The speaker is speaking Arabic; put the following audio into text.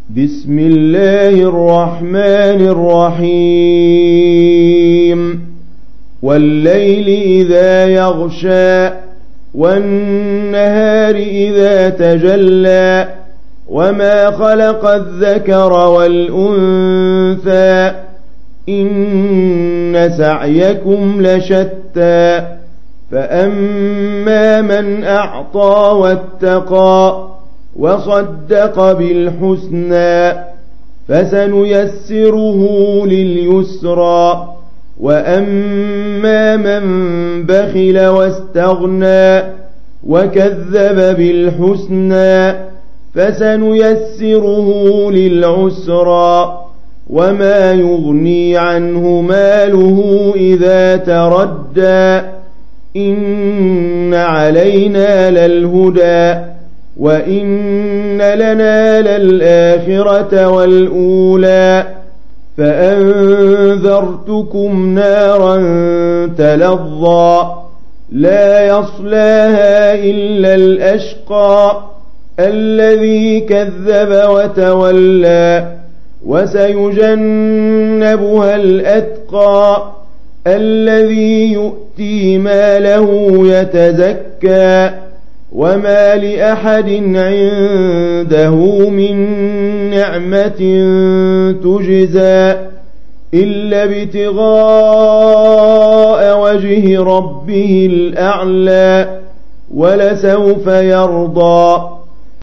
بسم الله الرحمن الرحيم والليل إذا يغشى والنهار إذا تجلى وما خلق الذكر والأنثى إن سعيكم لشتى فأما من أعطى واتقى وصدق بالحسنى فسنيسره لليسرى وأما من بخل واستغنى وكذب بالحسنى فسنيسره للعسرى وما يغني عنه ماله إذا تردى إن علينا للهدى وإن لنا للآخرة والأولى فأنذرتكم نارا تلظى لا يصلاها إلا الأشقى الذي كذب وتولى وسيجنبها الأتقى الذي يؤتي ماله يتزكى وما لأحد عنده من نعمة تجزى إلا ابتغاء وجه ربه الأعلى ولسوف يرضى